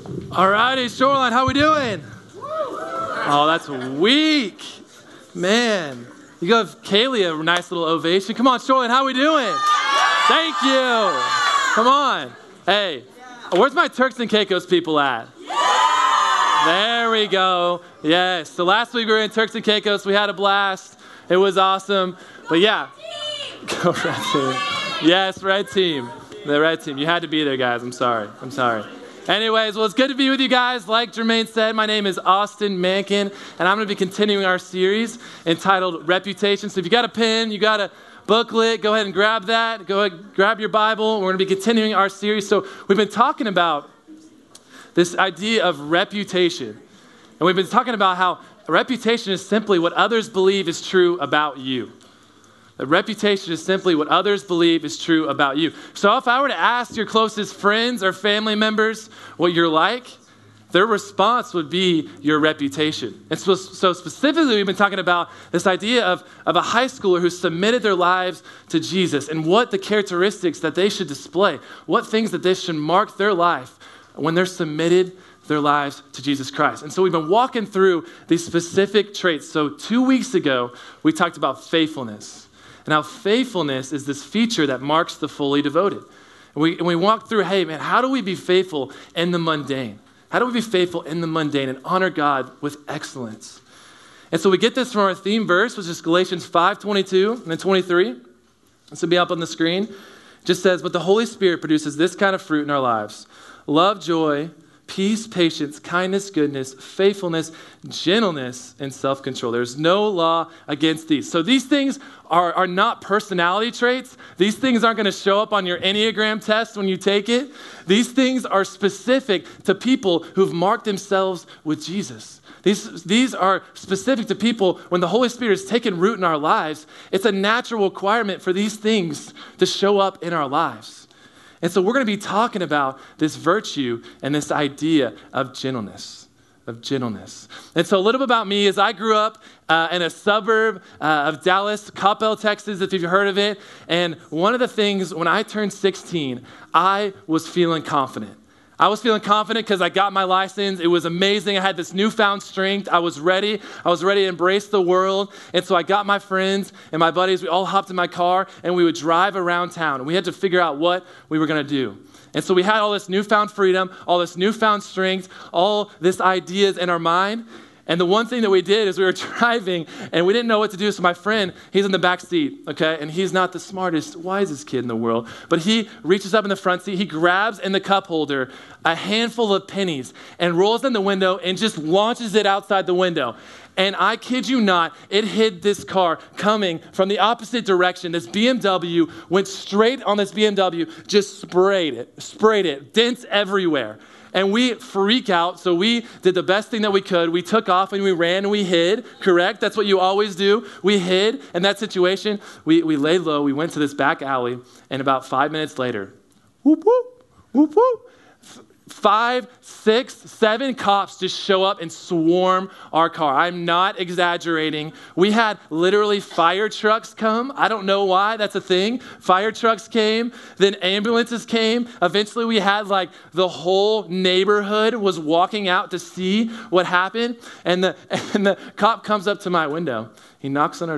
All righty, Shoreline, how we doing? Oh, that's weak. Man, you give Kaylee a nice little ovation. Come on, Shoreline, how we doing? Thank you. Come on. Hey, where's my Turks and Caicos people at? There we go. Yes, so last week we were in Turks and Caicos. We had a blast. It was awesome. But yeah, go Red Team. Yes, Red Team. The Red Team. You had to be there, guys. I'm sorry. Anyways, well, it's good to be with you guys. Like Jermaine said, my name is Austin Mankin, and I'm going to be continuing our series entitled Reputation. So if you got a pen, you got a booklet, go ahead and grab that. Go ahead, grab your Bible. We're going to be continuing our series. So we've been talking about this idea of reputation. And we've been talking about how a reputation is simply what others believe is true about you. A reputation is simply what others believe is true about you. So if I were to ask your closest friends or family members what you're like, their response would be your reputation. And so specifically, we've been talking about this idea of a high schooler who submitted their lives to Jesus and what the characteristics that they should display, what things that they should mark their life when they're submitted their lives to Jesus Christ. And so we've been walking through these specific traits. So 2 weeks ago, we talked about faithfulness. And how faithfulness is this feature that marks the fully devoted. And we walked through, hey, man, how do we be faithful in the mundane? How do we be faithful in the mundane and honor God with excellence? And so we get this from our theme verse, which is Galatians 5:22 and then 23. This will be up on the screen. It just says, but the Holy Spirit produces this kind of fruit in our lives: love, joy, peace, patience, kindness, goodness, faithfulness, gentleness, and self-control. There's no law against these. So these things are not personality traits. These things aren't going to show up on your Enneagram test when you take it. These things are specific to people who've marked themselves with Jesus. These are specific to people when the Holy Spirit has taken root in our lives. It's a natural requirement for these things to show up in our lives. And so we're going to be talking about this virtue and this idea of gentleness. And so a little bit about me is I grew up in a suburb of Dallas, Coppell, Texas, if you've heard of it. And one of the things, when I turned 16, I was feeling confident. I was feeling confident because I got my license. It was amazing. I had this newfound strength. I was ready. to embrace the world. And so I got my friends and my buddies. We all hopped in my car and we would drive around town. And we had to figure out what we were going to do. And so we had all this newfound freedom, all this newfound strength, all this ideas in our mind. And the one thing that we did is we were driving and we didn't know what to do. So my friend, he's in the back seat, okay? And he's not the smartest, wisest kid in the world. But he reaches up in the front seat. He grabs in the cup holder a handful of pennies and rolls in the window and just launches it outside the window. And I kid you not, it hit this car coming from the opposite direction. This BMW went straight on this BMW, just sprayed it, dents everywhere. And we freak out, so we did the best thing that we could. We took off and we ran and we hid, correct? That's what you always do. We hid in that situation. We laid low, we went to this back alley, and about 5 minutes later, whoop, whoop, whoop, whoop, 5, 6, 7 cops just show up and swarm our car. I'm not exaggerating. We had literally fire trucks come. I don't know why, that's a thing. Fire trucks came, then ambulances came. Eventually we had like the whole neighborhood was walking out to see what happened. And the cop comes up to my window. He knocks on our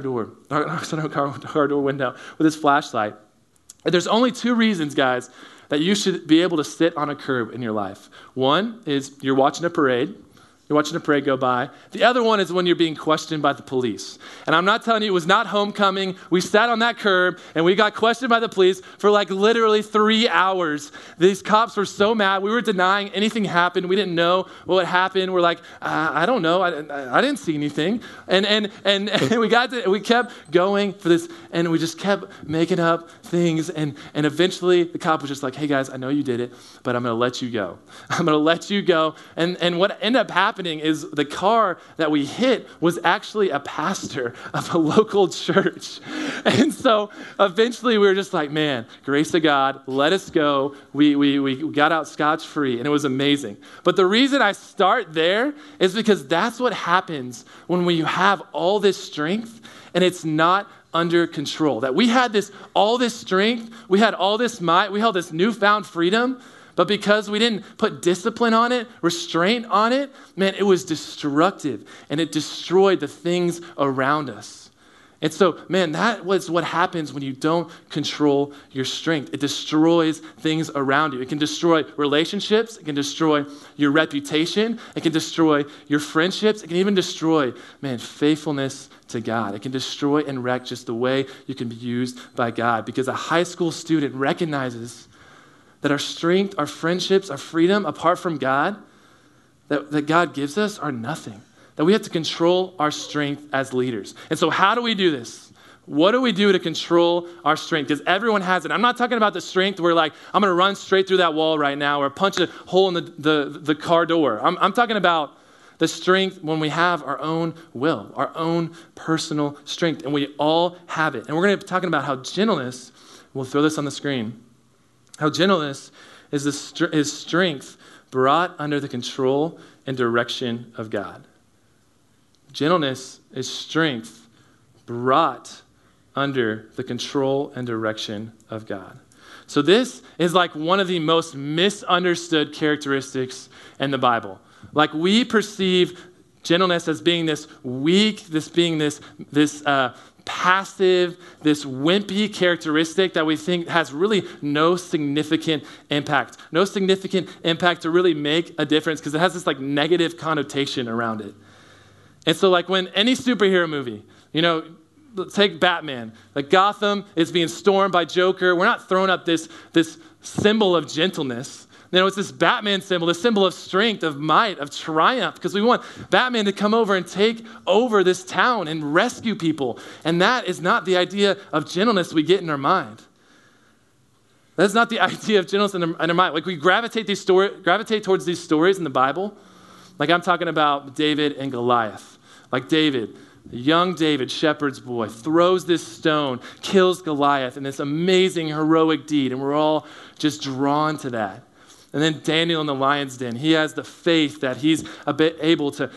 car door window with his flashlight. And there's only 2 reasons, guys, that you should be able to sit on a curb in your life. One is you're watching a parade. You're watching a parade go by. The other one is when you're being questioned by the police. And I'm not telling you, it was not homecoming. We sat on that curb and we got questioned by the police for like literally 3 hours. These cops were so mad. We were denying anything happened. We didn't know what happened. We're like, I don't know. I didn't see anything. And we kept going for this, and we just kept making up things. And eventually the cop was just like, hey guys, I know you did it, but I'm going to let you go. And what ended up happening is the car that we hit was actually a pastor of a local church. And so eventually we were just like, man, grace of God, let us go. We got out scotch-free, and it was amazing. But the reason I start there is because that's what happens when we have all this strength and it's not under control. That we had all this strength, we had all this might, we held this newfound freedom, But because we didn't put discipline on it, restraint on it, man, it was destructive and it destroyed the things around us. And so, man, that was what happens when you don't control your strength. It destroys things around you. It can destroy relationships. It can destroy your reputation. It can destroy your friendships. It can even destroy, man, faithfulness to God. It can destroy and wreck just the way you can be used by God, because a high school student recognizes that our strength, our friendships, our freedom apart from God, that God gives us are nothing. That we have to control our strength as leaders. And so how do we do this? What do we do to control our strength? Because everyone has it. I'm not talking about the strength where like, I'm going to run straight through that wall right now or punch a hole in the car door. I'm talking about the strength when we have our own will, our own personal strength, and we all have it. And we're going to be talking about how gentleness, we'll throw this on the screen, how gentleness is strength brought under the control and direction of God. Gentleness is strength brought under the control and direction of God. So this is like one of the most misunderstood characteristics in the Bible. Like we perceive gentleness as being this weak, this being this passive, this wimpy characteristic that we think has really no significant impact. No significant impact to really make a difference because it has this like negative connotation around it. And so like when any superhero movie, take Batman, like Gotham is being stormed by Joker. We're not throwing up this symbol of gentleness. It's this Batman symbol, this symbol of strength, of might, of triumph, because we want Batman to come over and take over this town and rescue people. And that is not the idea of gentleness we get in our mind. That's not the idea of gentleness in our mind. Like we gravitate towards these stories in the Bible. Like I'm talking about David and Goliath. Like David, young David, shepherd's boy, throws this stone, kills Goliath in this amazing heroic deed, and we're all just drawn to that. And then Daniel in the lion's den, he has the faith that he's able to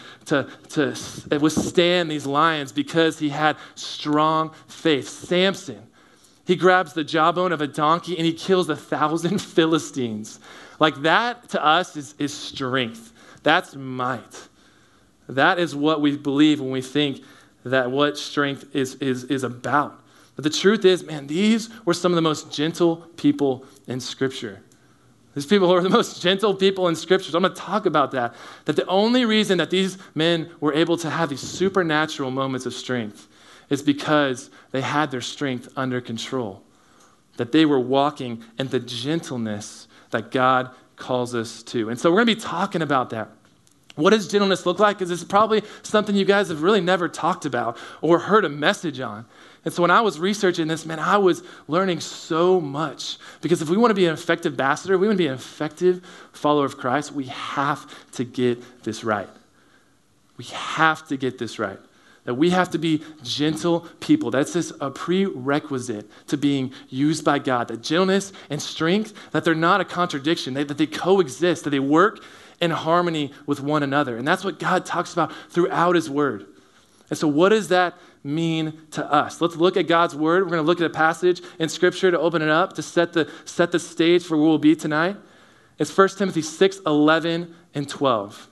withstand these lions because he had strong faith. Samson, he grabs the jawbone of a donkey and he kills 1,000 Philistines. Like that to us is strength. That's might. That is what we believe when we think that what strength is about. But the truth is, man, these were some of the most gentle people in Scripture. These people are the most gentle people in Scripture. So I'm going to talk about that. That the only reason that these men were able to have these supernatural moments of strength is because they had their strength under control. That they were walking in the gentleness that God calls us to. And so we're going to be talking about that. What does gentleness look like? Because it's probably something you guys have really never talked about or heard a message on. And so when I was researching this, man, I was learning so much. Because if we want to be an effective ambassador, we want to be an effective follower of Christ, we have to get this right. We have to get this right. That we have to be gentle people. That's just a prerequisite to being used by God. That gentleness and strength, that they're not a contradiction, that they coexist, that they work in harmony with one another. And that's what God talks about throughout his word. And so what does that mean to us? Let's look at God's word. We're going to look at a passage in Scripture to open it up, to set the stage for where we'll be tonight. It's 1 Timothy 6, 11, and 12.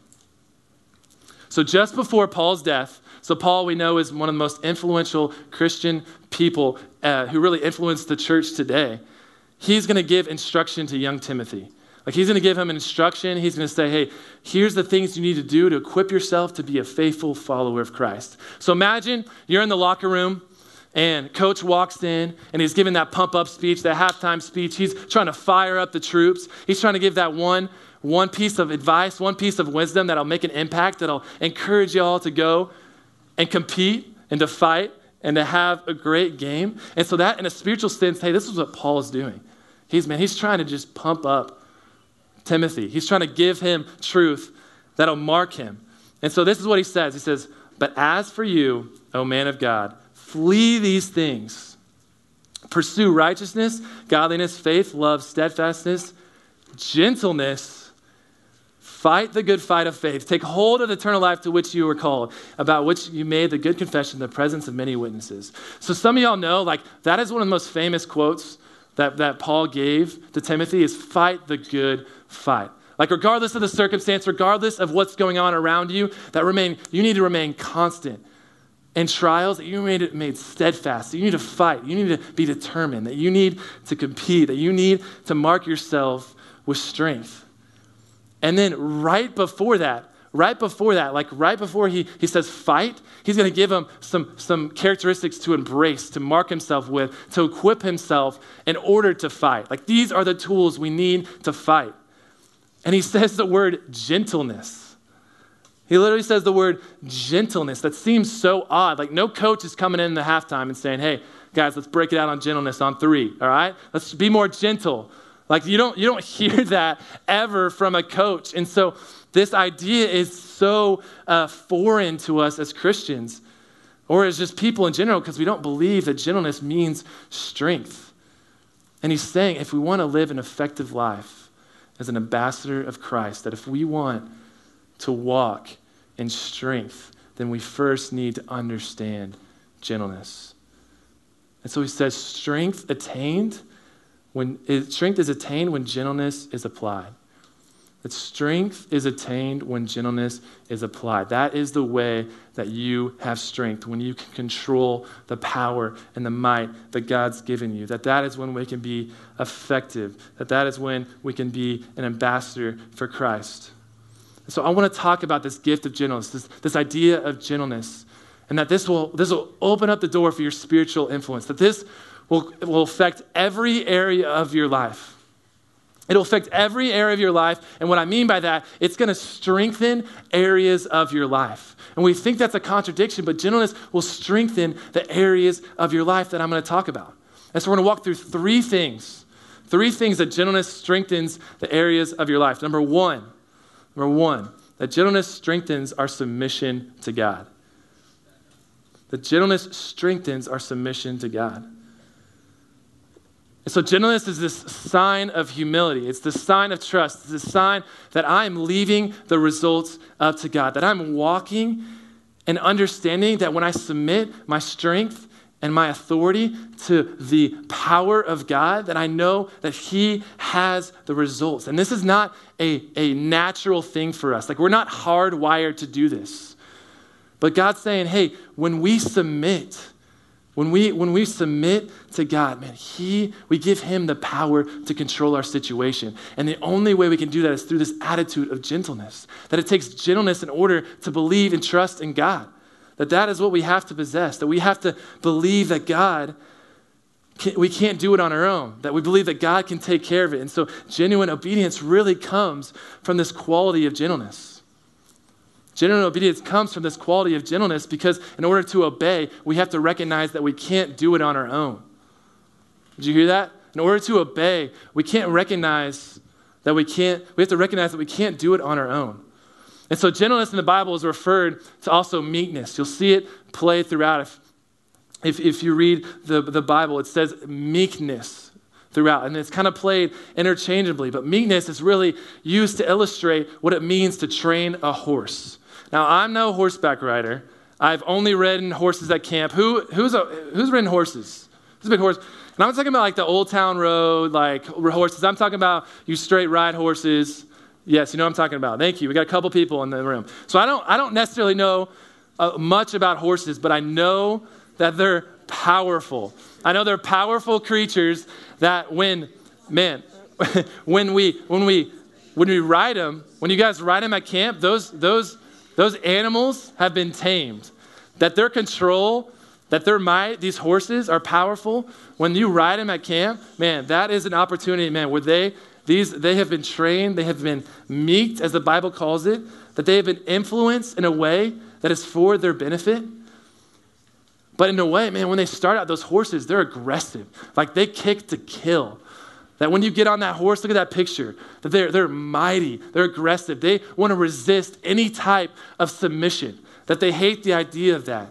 So just before Paul's death, so Paul, we know, is one of the most influential Christian people who really influenced the church today. He's going to give instruction to young Timothy. Like he's going to give him an instruction. He's going to say, hey, here's the things you need to do to equip yourself to be a faithful follower of Christ. So imagine you're in the locker room and coach walks in and he's giving that pump up speech, that halftime speech. He's trying to fire up the troops. He's trying to give that one piece of advice, one piece of wisdom that'll make an impact, that'll encourage you all to go and compete and to fight and to have a great game. And so that in a spiritual sense, hey, this is what Paul is doing. He's trying to just pump up Timothy. He's trying to give him truth that'll mark him. And so this is what he says. He says, but as for you, O man of God, flee these things. Pursue righteousness, godliness, faith, love, steadfastness, gentleness. Fight the good fight of faith. Take hold of the eternal life to which you were called, about which you made the good confession in the presence of many witnesses. So some of y'all know, like, that is one of the most famous quotes that Paul gave to Timothy is fight the good fight. Like regardless of the circumstance, regardless of what's going on around you, you need to remain constant. In trials, that you made steadfast, that you need to fight, you need to be determined, that you need to compete, that you need to mark yourself with strength. And then right before he says fight, he's going to give him some characteristics to embrace, to mark himself with, to equip himself in order to fight. Like these are the tools we need to fight. And he says the word gentleness. He literally says the word gentleness. That seems so odd. Like no coach is coming in the halftime and saying, hey, guys, let's break it out on gentleness on 3, all right? Let's be more gentle. Like you don't hear that ever from a coach. And so this idea is so foreign to us as Christians or as just people in general because we don't believe that gentleness means strength. And he's saying if we want to live an effective life as an ambassador of Christ, that if we want to walk in strength, then we first need to understand gentleness. And so he says strength is attained when gentleness is applied. That strength is attained when gentleness is applied. That is the way that you have strength, when you can control the power and the might that God's given you. That is when we can be effective. That is when we can be an ambassador for Christ. And so I want to talk about this gift of gentleness, this idea of gentleness, and that this will open up the door for your spiritual influence, that this will affect every area of your life. It'll affect every area of your life. And what I mean by that, it's going to strengthen areas of your life. And we think that's a contradiction, but gentleness will strengthen the areas of your life that I'm going to talk about. And so we're going to walk through three things that gentleness strengthens the areas of your life. Number one, that gentleness strengthens our submission to God. That gentleness strengthens our submission to God. And so gentleness is this sign of humility. It's the sign of trust. It's the sign that I'm leaving the results up to God, that I'm walking and understanding that when I submit my strength and my authority to the power of God, that I know that he has the results. And this is not a natural thing for us. Like we're not hardwired to do this. But God's saying, hey, when we submit to God, man, we give him the power to control our situation. And the only way we can do that is through this attitude of gentleness, that it takes gentleness in order to believe and trust in God, that is what we have to possess, that we have to believe that we can't do it on our own, that we believe that God can take care of it. And so genuine obedience really comes from this quality of gentleness. Genuine obedience comes from this quality of gentleness because in order to obey, we have to recognize that we can't do it on our own. Did you hear that? In order to obey, we have to recognize that we can't do it on our own. And so gentleness in the Bible is referred to also meekness. You'll see it play throughout. If you read the Bible, it says meekness throughout, and it's kind of played interchangeably, but meekness is really used to illustrate what it means to train a horse. Now, I'm no horseback rider. I've only ridden horses at camp. Who's ridden horses? Who's a big horse? And I'm talking about like the Old Town Road, like horses. I'm talking about you straight ride horses. Yes, you know what I'm talking about. Thank you. We got a couple people in the room. So I don't necessarily know much about horses, but I know that they're powerful. I know they're powerful creatures that when we ride them, when you guys ride them at camp, those animals have been tamed. That their control, that their might, these horses are powerful. When you ride them at camp, man, that is an opportunity, man, where they have been trained, they have been meeked, as the Bible calls it, that they have been influenced in a way that is for their benefit. But in a way, man, when they start out, those horses, they're aggressive. Like they kick to kill. That when you get on that horse, look at that picture, that they're mighty, they're aggressive. They want to resist any type of submission, that they hate the idea of that.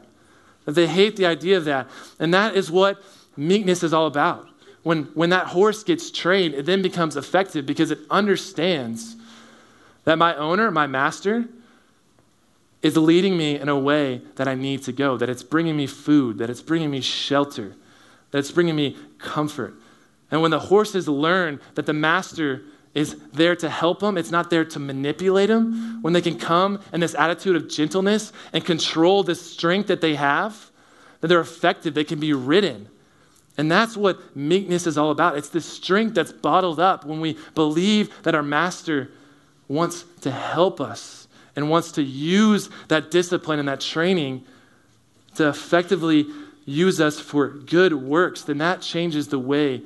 And that is what meekness is all about. When that horse gets trained, it then becomes effective because it understands that my owner, my master, is leading me in a way that I need to go, that it's bringing me food, that it's bringing me shelter, that it's bringing me comfort. And when the horses learn that the master is there to help them, it's not there to manipulate them, when they can come in this attitude of gentleness and control this strength that they have, that they're effective, they can be ridden. And that's what meekness is all about. It's the strength that's bottled up when we believe that our master wants to help us and wants to use that discipline and that training to effectively use us for good works. Then that changes the way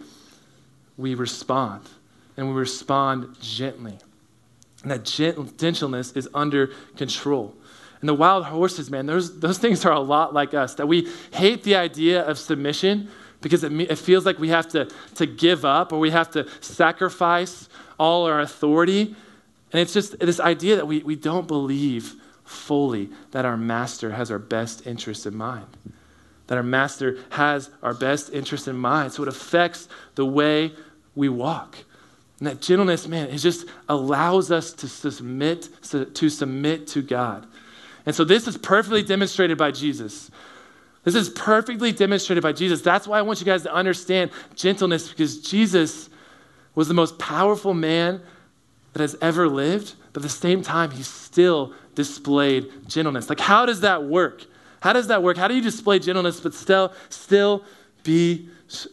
we respond, and we respond gently. And that gentleness is under control. And the wild horses, man, those things are a lot like us, that we hate the idea of submission because it feels like we have to give up, or we have to sacrifice all our authority. And it's just this idea that we don't believe fully that our master has our best interest in mind, that our master has our best interest in mind. So it affects the way we walk. And that gentleness, man, it just allows us to submit to God. And so this is perfectly demonstrated by Jesus. This is perfectly demonstrated by Jesus. That's why I want you guys to understand gentleness, because Jesus was the most powerful man that has ever lived, but at the same time, he still displayed gentleness. Like, how does that work? How does that work? How do you display gentleness but still be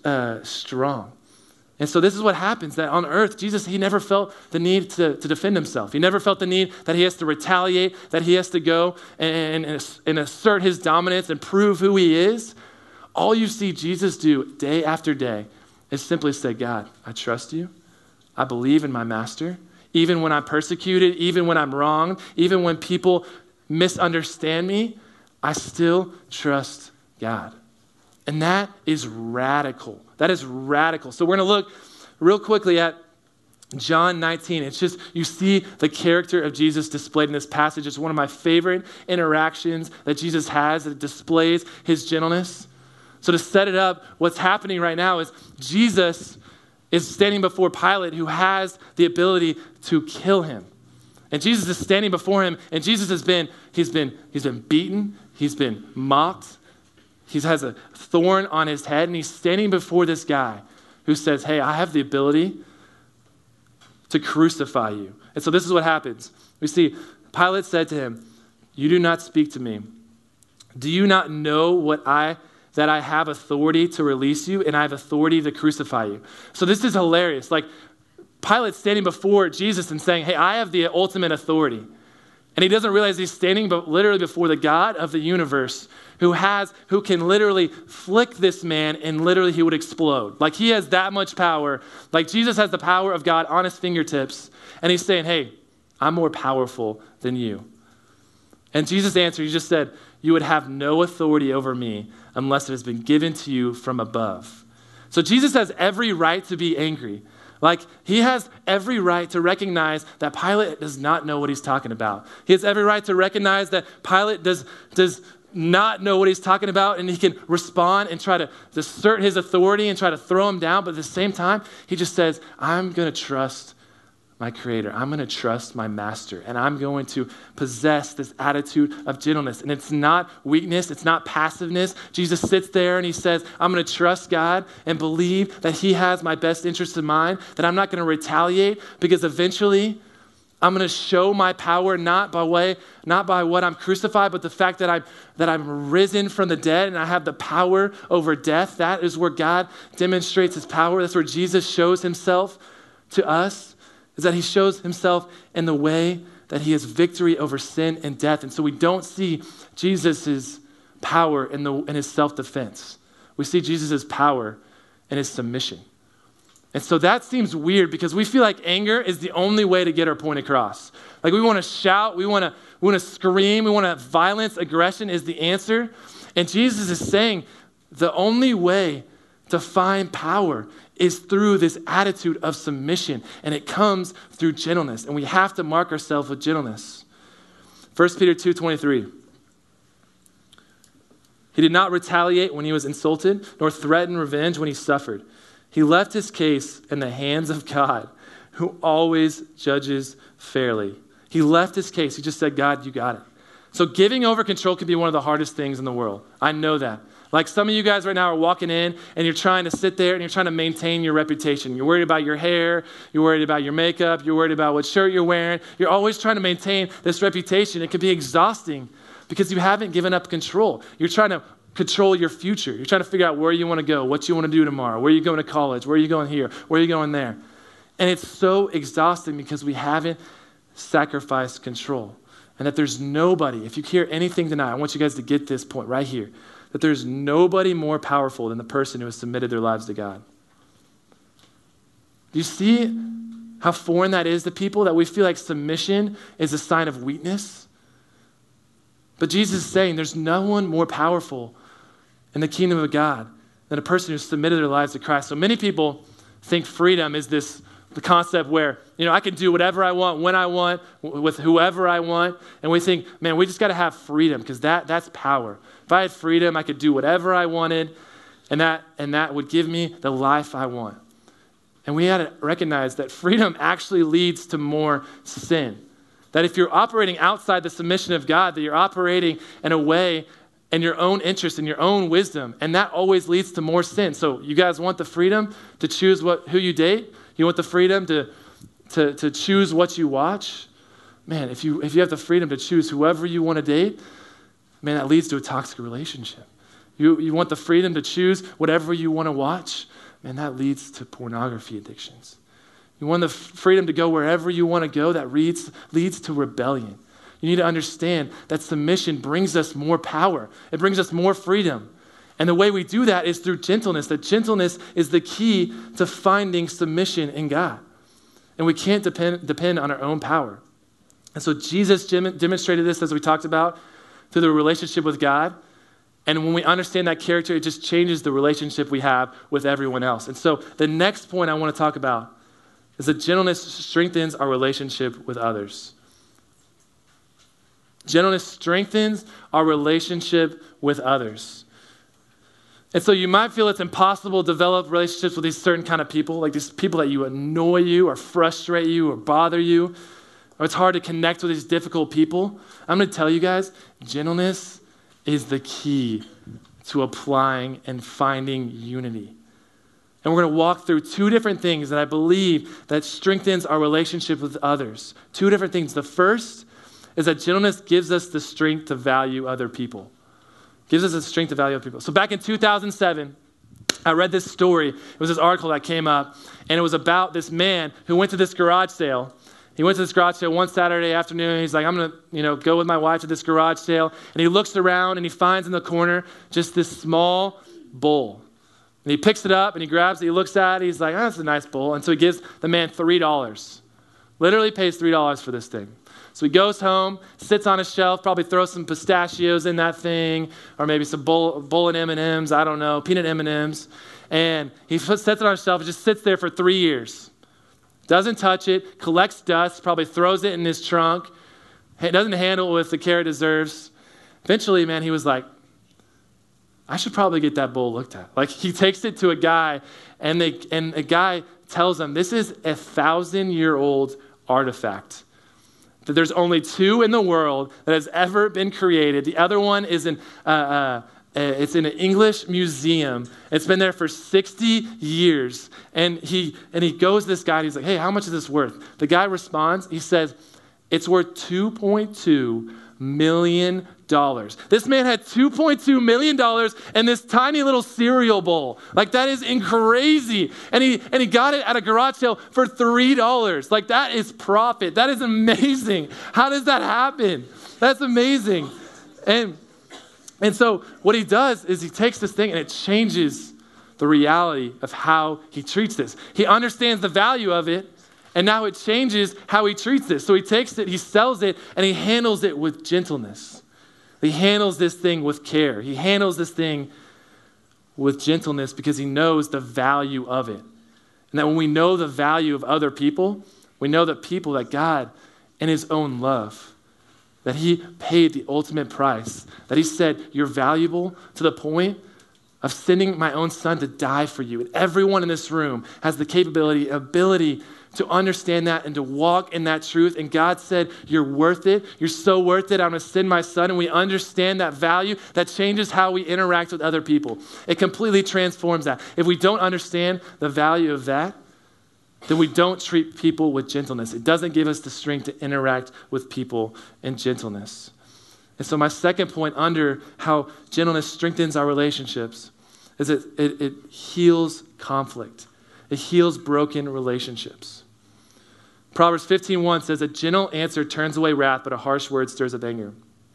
strong? And so this is what happens, that on earth, Jesus, he never felt the need to defend himself. He never felt the need that he has to retaliate, that he has to go and assert his dominance and prove who he is. All you see Jesus do day after day is simply say, God, I trust you. I believe in my master. Even when I'm persecuted, even when I'm wronged, even when people misunderstand me, I still trust God. And that is radical. That is radical. So we're going to look real quickly at John 19. It's just, you see the character of Jesus displayed in this passage. It's one of my favorite interactions that Jesus has that displays his gentleness. So to set it up, what's happening right now is Jesus is standing before Pilate, who has the ability to kill him. And Jesus is standing before him, and Jesus he's been beaten, he's been mocked, he has a thorn on his head, and he's standing before this guy who says, hey, I have the ability to crucify you. And so this is what happens. We see Pilate said to him, you do not speak to me. Do you not know that I have authority to release you and I have authority to crucify you? So this is hilarious. Like, Pilate's standing before Jesus and saying, hey, I have the ultimate authority. And he doesn't realize he's standing literally before the God of the universe who can literally flick this man and literally he would explode. Like, he has that much power. Like, Jesus has the power of God on his fingertips. And he's saying, hey, I'm more powerful than you. And Jesus answered, he just said, you would have no authority over me unless it has been given to you from above. So Jesus has every right to be angry. Like, he has every right to recognize that Pilate does not know what he's talking about. He has every right to recognize that Pilate does not know what he's talking about, and he can respond and try to assert his authority and try to throw him down. But at the same time, he just says, I'm going to trust my creator. I'm going to trust my master, and I'm going to possess this attitude of gentleness. And it's not weakness. It's not passiveness. Jesus sits there and he says, I'm going to trust God and believe that he has my best interest in mind, that I'm not going to retaliate, because eventually I'm going to show my power not by what I'm crucified, but the fact that I'm risen from the dead and I have the power over death. That is where God demonstrates his power. That's where Jesus shows himself to us, is that he shows himself in the way that he has victory over sin and death. And so we don't see Jesus' power in his self-defense. We see Jesus' power in his submission. And so that seems weird because we feel like anger is the only way to get our point across. Like, we want to shout, we want to scream, we want to violence, aggression is the answer. And Jesus is saying the only way to find power is through this attitude of submission, and it comes through gentleness, and we have to mark ourselves with gentleness. 1 Peter 2:23. He did not retaliate when he was insulted, nor threaten revenge when he suffered. He left his case in the hands of God, who always judges fairly. He left his case. He just said, God, you got it. So giving over control can be one of the hardest things in the world. I know that. Like some of you guys right now are walking in and you're trying to sit there and you're trying to maintain your reputation. You're worried about your hair. You're worried about your makeup. You're worried about what shirt you're wearing. You're always trying to maintain this reputation. It can be exhausting because you haven't given up control. You're trying to control your future. You're trying to figure out where you want to go, what you want to do tomorrow, where are you going to college, where are you going here, where are you going there. And it's so exhausting because we haven't sacrificed control. And that there's nobody, if you hear anything tonight, I want you guys to get this point right here, that there's nobody more powerful than the person who has submitted their lives to God. Do you see how foreign that is to people, that we feel like submission is a sign of weakness? But Jesus is saying there's no one more powerful in the kingdom of God than a person who submitted their lives to Christ. So many people think freedom is the concept where, I can do whatever I want, when I want, with whoever I want. And we think, man, we just got to have freedom because that's power. If I had freedom, I could do whatever I wanted, and that would give me the life I want. And we had to recognize that freedom actually leads to more sin. That if you're operating outside the submission of God, that you're operating in a way in your own interest, in your own wisdom, and that always leads to more sin. So you guys want the freedom to choose who you date? You want the freedom to choose what you watch? Man, if you have the freedom to choose whoever you want to date, man, that leads to a toxic relationship. You want the freedom to choose whatever you want to watch? Man, that leads to pornography addictions. You want the freedom to go wherever you want to go? That leads to rebellion. You need to understand that submission brings us more power. It brings us more freedom. And the way we do that is through gentleness. That gentleness is the key to finding submission in God. And we can't depend on our own power. And so Jesus demonstrated this, as we talked about, through the relationship with God. And when we understand that character, it just changes the relationship we have with everyone else. And so the next point I want to talk about is that gentleness strengthens our relationship with others. Gentleness strengthens our relationship with others. And so you might feel it's impossible to develop relationships with these certain kind of people, like these people that you annoy you or frustrate you or bother you, or it's hard to connect with these difficult people. I'm going to tell you guys, gentleness is the key to applying and finding unity. And we're going to walk through two different things that I believe that strengthens our relationship with others. Two different things. The first is that gentleness gives us the strength to value other people. Gives us the strength to value other people. So back in 2007, I read this story. It was this article that came up, and it was about this man who went to this garage sale. He went to this garage sale one Saturday afternoon. He's like, I'm going to, go with my wife to this garage sale. And he looks around, and he finds in the corner just this small bowl. And he picks it up, and he grabs it. He looks at it. He's like, that's a nice bowl. And so he gives the man $3. Literally pays $3 for this thing. So he goes home, sits on a shelf, probably throws some pistachios in that thing, or maybe some bowl of M&Ms, I don't know, peanut M&Ms. And he sets it on a shelf and just sits there for 3 years. Doesn't touch it, collects dust, probably throws it in his trunk, doesn't handle it with the care it deserves. Eventually, man, he was like, I should probably get that bowl looked at. Like, he takes it to a guy, and a guy tells him, this is 1,000-year-old artifact. That there's only two in the world that has ever been created. The other one is it's in an English museum. It's been there for 60 years. And he goes to this guy, and he's like, hey, how much is this worth? The guy responds, he says, it's worth $2.2 million. This man had $2.2 million in this tiny little cereal bowl. Like, that is crazy. And he got it at a garage sale for $3. Like, that is profit. That is amazing. How does that happen? That's amazing. And so what he does is he takes this thing and it changes the reality of how he treats this. He understands the value of it, and now it changes how he treats this. So he takes it, he sells it, and he handles it with gentleness. He handles this thing with care. He handles this thing with gentleness because he knows the value of it. And that when we know the value of other people, we know that God, in his own love, that he paid the ultimate price, that he said, you're valuable to the point of sending my own son to die for you. And everyone in this room has the ability to understand that and to walk in that truth. And God said, you're worth it. You're so worth it. I'm going to send my son. And we understand that value that changes how we interact with other people. It completely transforms that. If we don't understand the value of that, then we don't treat people with gentleness. It doesn't give us the strength to interact with people in gentleness. And so my second point under how gentleness strengthens our relationships is it heals conflict. It heals broken relationships. Proverbs 15:1 says, a gentle answer turns away wrath, but a harsh word stirs up anger.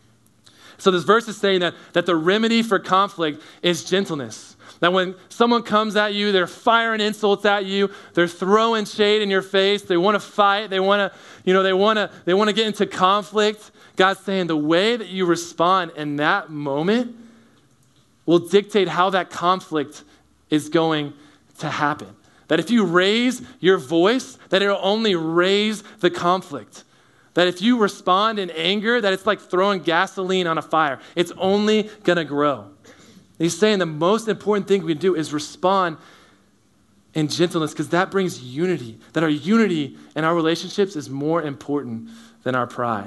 So this verse is saying that the remedy for conflict is gentleness. That when someone comes at you, they're firing insults at you, they're throwing shade in your face, they want to fight, they want to get into conflict. God's saying the way that you respond in that moment will dictate how that conflict is going to happen. That if you raise your voice, that it'll only raise the conflict. That if you respond in anger, that it's like throwing gasoline on a fire. It's only going to grow. He's saying the most important thing we can do is respond in gentleness, because that brings unity. That our unity in our relationships is more important than our pride.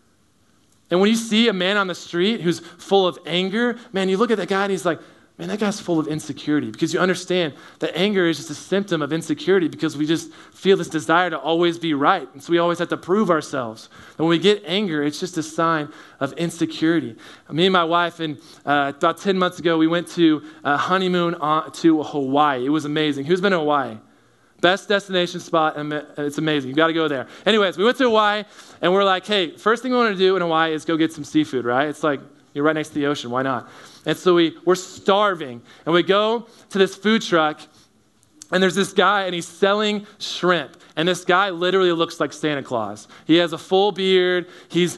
And when you see a man on the street who's full of anger, man, you look at that guy and he's like, man, that guy's full of insecurity, because you understand that anger is just a symptom of insecurity, because we just feel this desire to always be right. And so we always have to prove ourselves. And when we get anger, it's just a sign of insecurity. Me and my wife, about 10 months ago, we went to a honeymoon to Hawaii. It was amazing. Who's been to Hawaii? Best destination spot, and it's amazing. You got to go there. Anyways, we went to Hawaii, and we're like, hey, first thing we want to do in Hawaii is go get some seafood, right? It's like, you're right next to the ocean. Why not? And so we're starving. And we go to this food truck, and there's this guy, and he's selling shrimp. And this guy literally looks like Santa Claus. He has a full beard. He's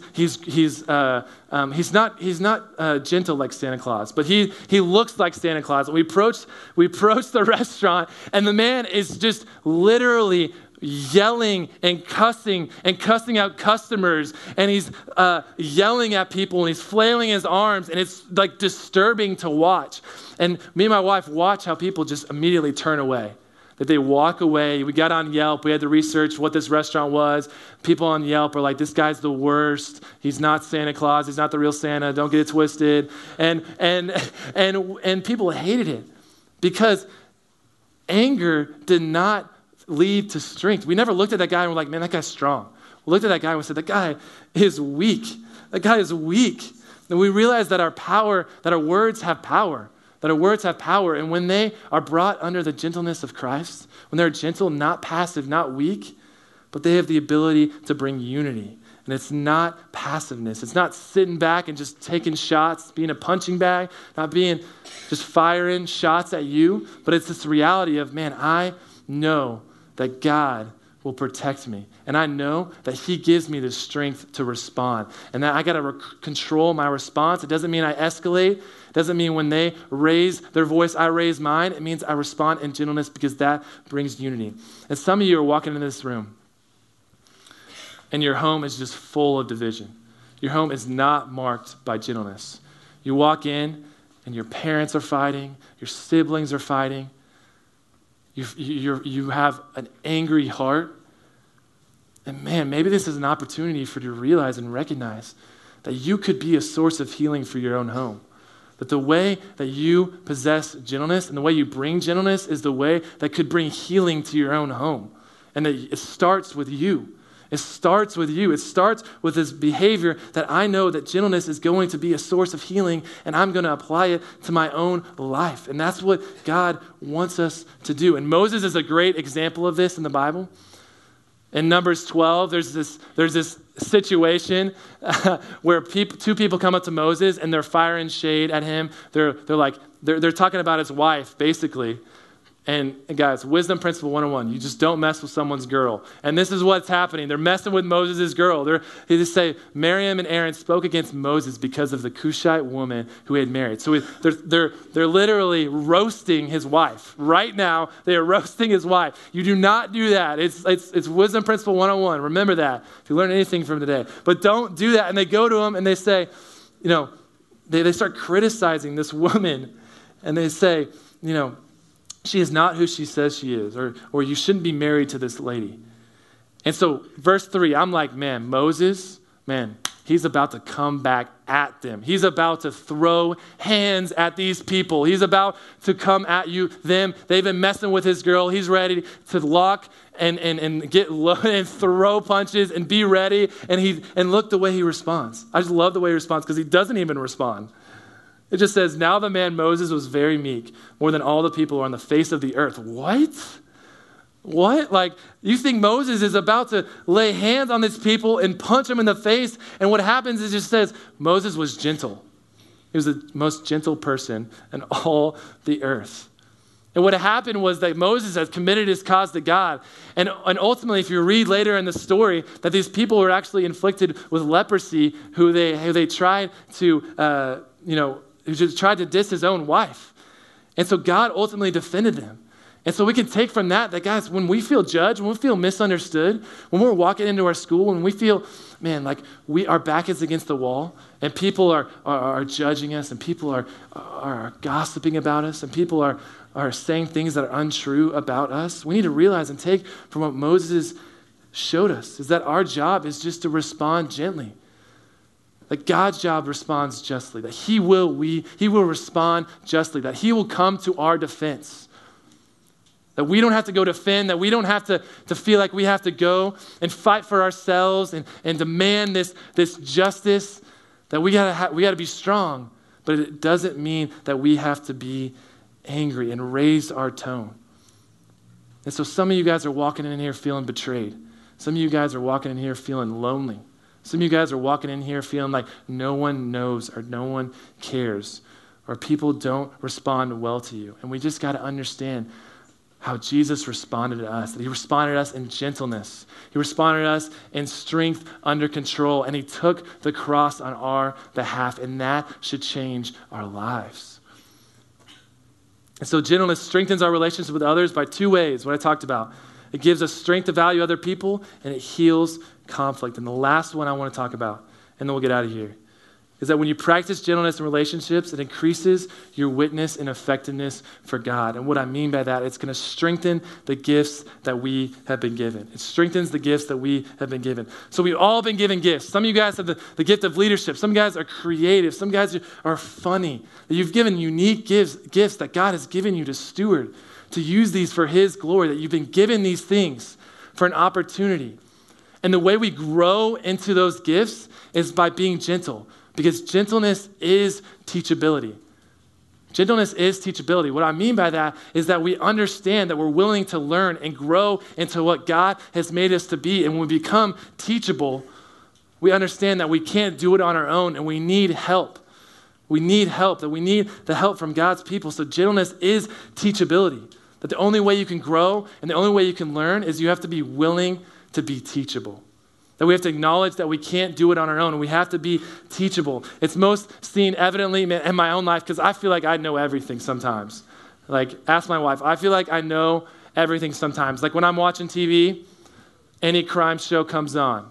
not gentle like Santa Claus, but he looks like Santa Claus. And we approach the restaurant, and the man is just literally yelling and cussing out customers, and he's yelling at people, and he's flailing his arms, and it's like disturbing to watch. And me and my wife watch how people just immediately turn away, that they walk away. We got on Yelp. We had to research what this restaurant was. People on Yelp are like, this guy's the worst. He's not Santa Claus. He's not the real Santa. Don't get it twisted. And people hated it, because anger did not lead to strength. We never looked at that guy and we're like, man, that guy's strong. We looked at that guy and we said, that guy is weak. That guy is weak. And we realized that that our words have power. That our words have power. And when they are brought under the gentleness of Christ, when they're gentle, not passive, not weak, but they have the ability to bring unity. And it's not passiveness. It's not sitting back and just taking shots, being a punching bag, not being just firing shots at you, but it's this reality of, man, I know that God will protect me. And I know that he gives me the strength to respond. And that I got to control my response. It doesn't mean I escalate. It doesn't mean when they raise their voice, I raise mine. It means I respond in gentleness, because that brings unity. And some of you are walking into this room, and your home is just full of division. Your home is not marked by gentleness. You walk in, and your parents are fighting. Your siblings are fighting. You have an angry heart. And man, maybe this is an opportunity for you to realize and recognize that you could be a source of healing for your own home. That the way that you possess gentleness and the way you bring gentleness is the way that could bring healing to your own home. And that it starts with you. It starts with you. It starts with this behavior that I know that gentleness is going to be a source of healing, and I'm going to apply it to my own life. And that's what God wants us to do. And Moses is a great example of this in the Bible. In Numbers 12, there's this situation where two people come up to Moses and they're firing shade at him. They're talking about his wife, basically. And guys, wisdom principle 101, you just don't mess with someone's girl. And this is what's happening. They're messing with Moses' girl. They just say, Miriam and Aaron spoke against Moses because of the Cushite woman who he had married. So they're literally roasting his wife. Right now, they are roasting his wife. You do not do that. It's wisdom principle 101. Remember that if you learn anything from today. But don't do that. And they go to him and they say, they start criticizing this woman. And they say, she is not who she says she is, or you shouldn't be married to this lady. And so verse 3, I'm like, man, Moses, man, he's about to come back at them. He's about to throw hands at these people. He's about to come at them. They've been messing with his girl. He's ready to lock and get low and throw punches and be ready. And look the way he responds. I just love the way he responds because he doesn't even respond. It just says, now the man Moses was very meek, more than all the people who are on the face of the earth. What? Like, you think Moses is about to lay hands on these people and punch them in the face, and what happens is it just says, Moses was gentle. He was the most gentle person in all the earth. And what happened was that Moses had committed his cause to God, and ultimately, if you read later in the story, that these people were actually inflicted with leprosy, who they tried to, who just tried to diss his own wife. And so God ultimately defended them. And so we can take from that guys, when we feel judged, when we feel misunderstood, when we're walking into our school, when we feel, man, like our back is against the wall and people are judging us and people are gossiping about us and people are saying things that are untrue about us, we need to realize and take from what Moses showed us is that our job is just to respond gently. That God's job responds justly, that he will respond justly, that he will come to our defense. That we don't have to go defend, that we don't have to feel like we have to go and fight for ourselves and demand this justice, that we gotta be strong. But it doesn't mean that we have to be angry and raise our tone. And so some of you guys are walking in here feeling betrayed. Some of you guys are walking in here feeling lonely. Some of you guys are walking in here feeling like no one knows or no one cares or people don't respond well to you. And we just got to understand how Jesus responded to us. That he responded to us in gentleness. He responded to us in strength under control. And he took the cross on our behalf. And that should change our lives. And so gentleness strengthens our relationship with others by two ways, what I talked about. It gives us strength to value other people, and it heals conflict. And the last one I want to talk about, and then we'll get out of here, is that when you practice gentleness in relationships, it increases your witness and effectiveness for God. And what I mean by that, it's going to strengthen the gifts that we have been given. It strengthens the gifts that we have been given. So we've all been given gifts. Some of you guys have the gift of leadership. Some guys are creative. Some guys are funny. You've given unique gifts that God has given you to steward, to use these for his glory, that you've been given these things for an opportunity. And the way we grow into those gifts is by being gentle. Because gentleness is teachability. Gentleness is teachability. What I mean by that is that we understand that we're willing to learn and grow into what God has made us to be. And when we become teachable, we understand that we can't do it on our own and we need help. We need help, that we need the help from God's people. So gentleness is teachability. That the only way you can grow and the only way you can learn is you have to be willing to be teachable. That we have to acknowledge that we can't do it on our own and we have to be teachable. It's most seen evidently in my own life because I feel like I know everything sometimes. Like, ask my wife. I feel like I know everything sometimes. Like when I'm watching TV, any crime show comes on.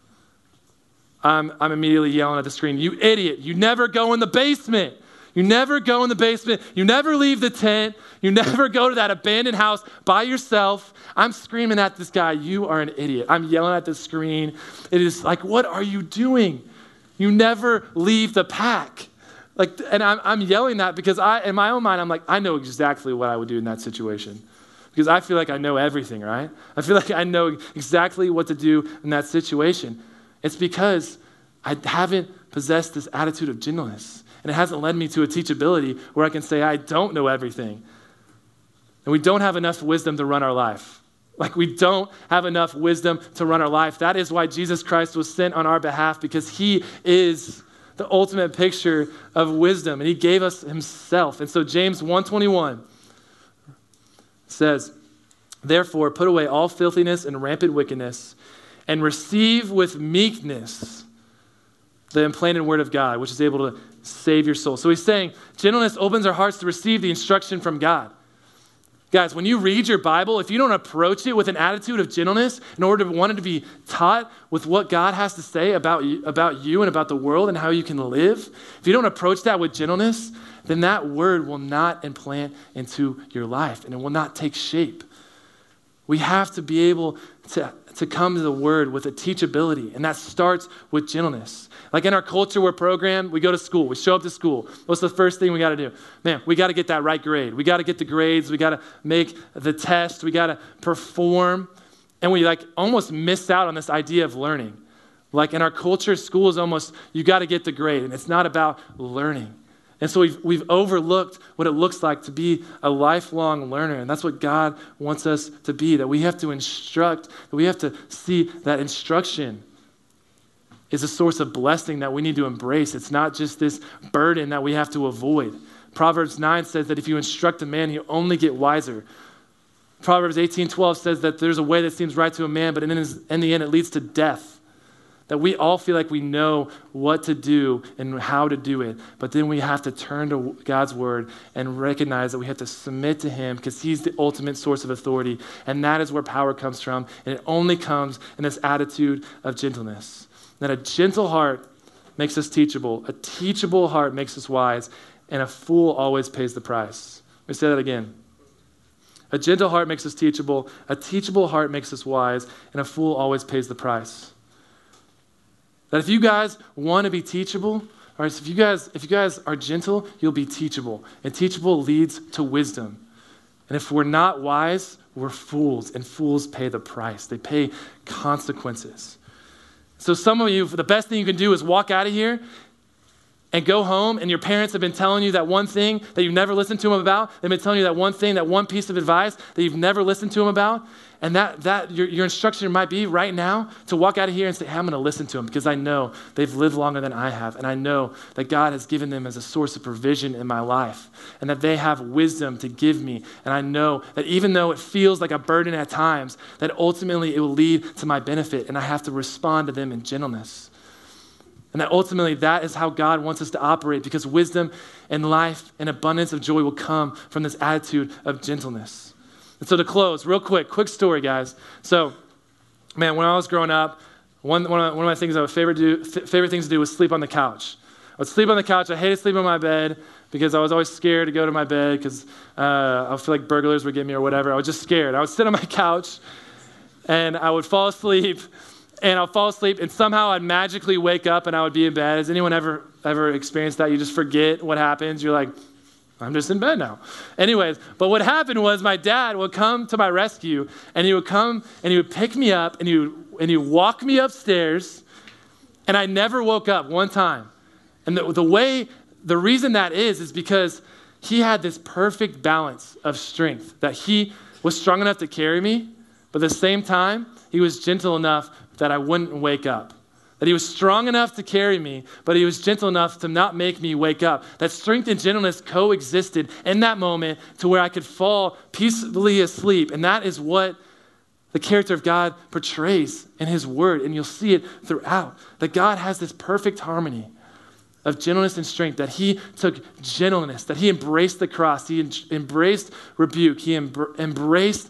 I'm immediately yelling at the screen, "You idiot, you never go in the basement. You never go in the basement. You never leave the tent. You never go to that abandoned house by yourself." I'm screaming at this guy, "You are an idiot." I'm yelling at the screen. It is like, what are you doing? You never leave the pack. And I'm yelling that because in my own mind, I'm like, I know exactly what I would do in that situation. Because I feel like I know everything, right? I feel like I know exactly what to do in that situation. It's because I haven't possessed this attitude of gentleness. And it hasn't led me to a teachability where I can say, I don't know everything. And we don't have enough wisdom to run our life. Like we don't have enough wisdom to run our life. That is why Jesus Christ was sent on our behalf, because he is the ultimate picture of wisdom. And he gave us himself. And so James 1:21 says, "Therefore put away all filthiness and rampant wickedness and receive with meekness the implanted word of God, which is able to save your soul." So he's saying gentleness opens our hearts to receive the instruction from God. Guys, when you read your Bible, if you don't approach it with an attitude of gentleness in order to want it to be taught with what God has to say about you and about the world and how you can live, if you don't approach that with gentleness, then that word will not implant into your life and it will not take shape. We have to be able to come to the word with a teachability, and that starts with gentleness. Like in our culture, we're programmed, we go to school, we show up to school. What's the first thing we got to do? Man, we got to get that right grade. We got to get the grades. We got to make the test. We got to perform. And we like almost miss out on this idea of learning. Like in our culture, school is almost, you got to get the grade, and it's not about learning. And so we've overlooked what it looks like to be a lifelong learner. And that's what God wants us to be, that we have to instruct, that we have to see that instruction is a source of blessing that we need to embrace. It's not just this burden that we have to avoid. Proverbs 9 says that if you instruct a man, he'll only get wiser. Proverbs 18:12 says that there's a way that seems right to a man, but in the end it leads to death. That we all feel like we know what to do and how to do it, but then we have to turn to God's word and recognize that we have to submit to him because he's the ultimate source of authority, and that is where power comes from, and it only comes in this attitude of gentleness. That a gentle heart makes us teachable, a teachable heart makes us wise, and a fool always pays the price. Let me say that again. A gentle heart makes us teachable, a teachable heart makes us wise, and a fool always pays the price. That if you guys want to be teachable, or if you guys are gentle, you'll be teachable. And teachable leads to wisdom. And if we're not wise, we're fools, and fools pay the price. They pay consequences. So some of you, the best thing you can do is walk out of here and go home, and your parents have been telling you that one thing that you've never listened to them about. They've been telling you that one thing, that one piece of advice that you've never listened to them about. And that your instruction might be right now to walk out of here and say, hey, I'm going to listen to them because I know they've lived longer than I have. And I know that God has given them as a source of provision in my life and that they have wisdom to give me. And I know that even though it feels like a burden at times, that ultimately it will lead to my benefit, and I have to respond to them in gentleness. And that ultimately that is how God wants us to operate, because wisdom and life and abundance of joy will come from this attitude of gentleness. And so to close, real quick story, guys. So, man, when I was growing up, one of my things I would favorite things to do was sleep on the couch. I would sleep on the couch. I hated sleeping on my bed because I was always scared to go to my bed because I feel like burglars would get me or whatever. I was just scared. I would sit on my couch and I would fall asleep. And I'll fall asleep, and somehow I'd magically wake up, and I would be in bed. Has anyone ever experienced that? You just forget what happens. You're like, I'm just in bed now. Anyways, but what happened was my dad would come to my rescue, and he would come, and he would pick me up, and he would walk me upstairs, and I never woke up one time. And the reason that is because he had this perfect balance of strength, that he was strong enough to carry me, but at the same time, he was gentle enough that I wouldn't wake up. That he was strong enough to carry me, but he was gentle enough to not make me wake up. That strength and gentleness coexisted in that moment to where I could fall peacefully asleep. And that is what the character of God portrays in his word. And you'll see it throughout. That God has this perfect harmony of gentleness and strength, that he took gentleness, that he embraced the cross, he embraced rebuke, he embraced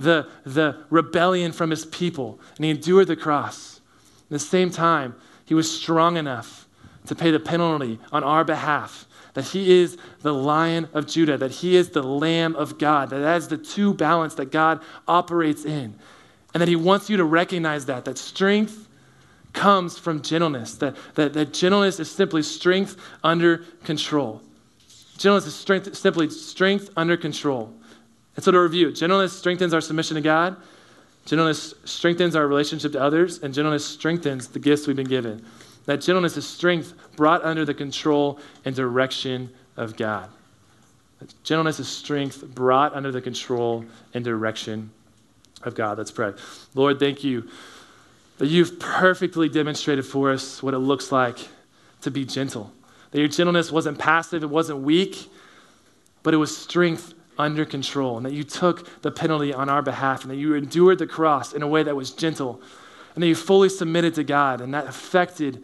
the rebellion from his people, and he endured the cross. At the same time, he was strong enough to pay the penalty on our behalf, that he is the Lion of Judah, that he is the Lamb of God, that is the two balance that God operates in, and that he wants you to recognize that strength comes from gentleness, that gentleness is simply strength under control. Gentleness is simply strength under control. And so to review, gentleness strengthens our submission to God, gentleness strengthens our relationship to others, and gentleness strengthens the gifts we've been given. That gentleness is strength brought under the control and direction of God. That gentleness is strength brought under the control and direction of God. Let's pray. Lord, thank you that you've perfectly demonstrated for us what it looks like to be gentle. That your gentleness wasn't passive, it wasn't weak, but it was strength under control. And that you took the penalty on our behalf, and that you endured the cross in a way that was gentle, and that you fully submitted to God, and that affected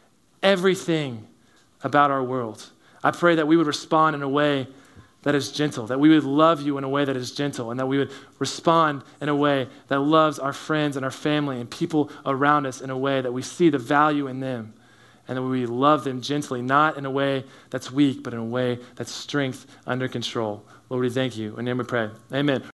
everything about our world. I pray that we would respond in a way that is gentle, that we would love you in a way that is gentle, and that we would respond in a way that loves our friends and our family and people around us in a way that we see the value in them, and that we love them gently, not in a way that's weak, but in a way that's strength under control. Lord, we thank you. In your name we pray. Amen.